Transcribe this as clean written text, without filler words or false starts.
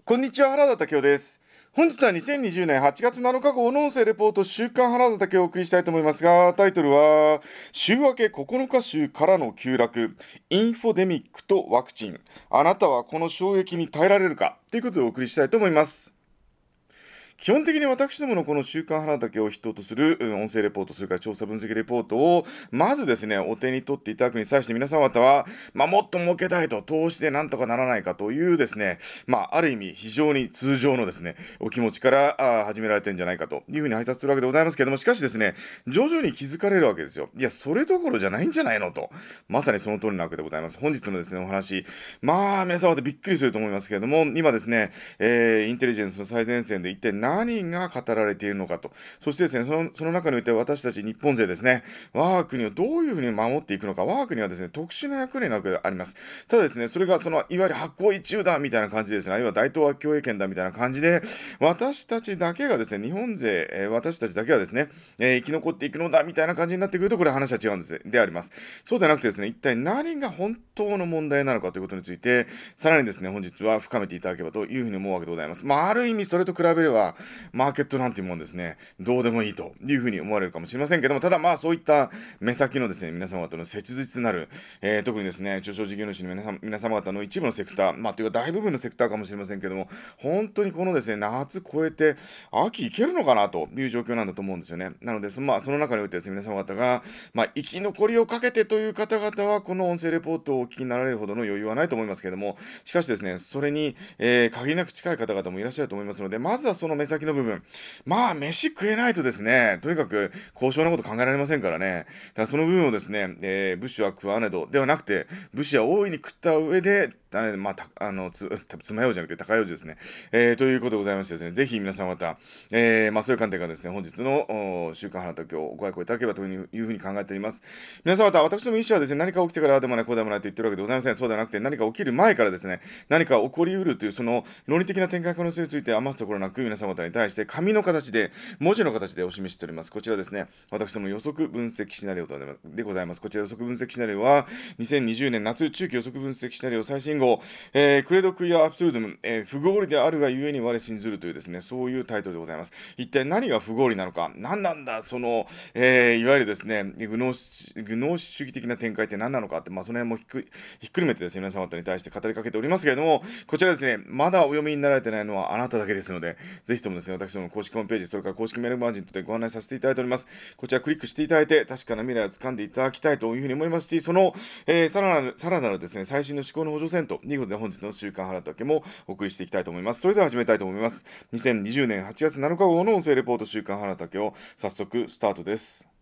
こんにちは、原田武雄です。本日は2020年8月7日号の音声レポート週刊原田武雄をお送りしたいと思いますが、タイトルは、週明け9日週からの急落、インフォデミックとワクチン。あなたはこの衝撃に耐えられるかということでお送りしたいと思います。基本的に私どものこの週刊花竹を筆頭とする音声レポート、それから調査分析レポートを、まずですね、お手に取っていただくに際して皆様方は、もっと儲けたいと、投資でなんとかならないかというですね、ある意味非常に通常のですね、お気持ちから始められてるんじゃないかというふうに挨拶するわけでございますけれども、しかしですね、徐々に気づかれるわけですよ。いや、それどころじゃないんじゃないのと。まさにその通りなわけでございます。本日のですね、お話、皆様方びっくりすると思いますけれども、今ですね、インテリジェンスの最前線で一体何が語られているのかと、そしてですね、その中において私たち日本勢ですね、我が国をどういうふうに守っていくのか、我が国はですね、特殊な役割なわけであります。ただですね、それがいわゆる発行一中だみたいな感じですね、あるいは大東亜共栄圏だみたいな感じで、私たちだけがですね、日本勢、私たちだけはですね、生き残っていくのだみたいな感じになってくると、これ話は違うんであります。そうではなくてですね、一体何が本当の問題なのかということについて、さらにですね、本日は深めていただければというふうに思うわけでございます。ある意味それと比べれば、マーケットなんていうもんですね、どうでもいいというふうに思われるかもしれませんけども、ただそういった目先のですね、皆様方の切実なる、特にですね、中小事業主の皆様方の一部のセクター、というか大部分のセクターかもしれませんけども、本当にこのですね、夏超えて、秋いけるのかなという状況なんだと思うんですよね。なので、その中においてですね、皆様方が、生き残りをかけてという方々は、この音声レポートをお聞きになられるほどの余裕はないと思いますけれども、しかしですね、それに、限りなく近い方々もいらっしゃると思いますので、まずはその目先の部分、飯食えないとですね、とにかく高尚なこと考えられませんからね。だからその部分をですね、武士は食わねどではなくて、武士は大いに食った上で、つまようじゃなくて高用事ですね。ということでございましてですね、ぜひ皆さん方、そういう観点からですね、本日の週刊花竹をご愛顧いただければというふうに考えております。皆様方、私ども医師はですね、何か起きてからでもない、こうでもないと言ってるわけでございません。そうではなくて、何か起きる前からですね、何か起こりうるという、その論理的な展開可能性について余すところなく、皆様方に対して紙の形で、文字の形でお示ししております。こちらですね、私ども予測分析シナリオでございます。こちら予測分析シナリオは、2020年夏中期予測分析シナリオ最新号、クレドクイアアブソルドム、不合理であるがゆえに我信ずるというですね、そういうタイトルでございます。一体何が不合理なのか、何なんだ、いわゆるですね、愚脳主義的な展開って何なのかって、その辺もひっくるめてですね、皆様方に対して語りかけておりますけれども、こちらですね、まだお読みになられてないのはあなただけですので、ぜひともですね、私どもの公式ホームページ、それから公式メールマガジンとでご案内させていただいております。こちらクリックしていただいて、確かな未来を掴んでいただきたいというふうに思いますし、さらなるですね、最新の思考の補助線ということで本日の週刊原竹もお送りしていきたいと思います。それでは始めたいと思います。2020年8月7日号の音声レポート週刊原竹を早速スタートです。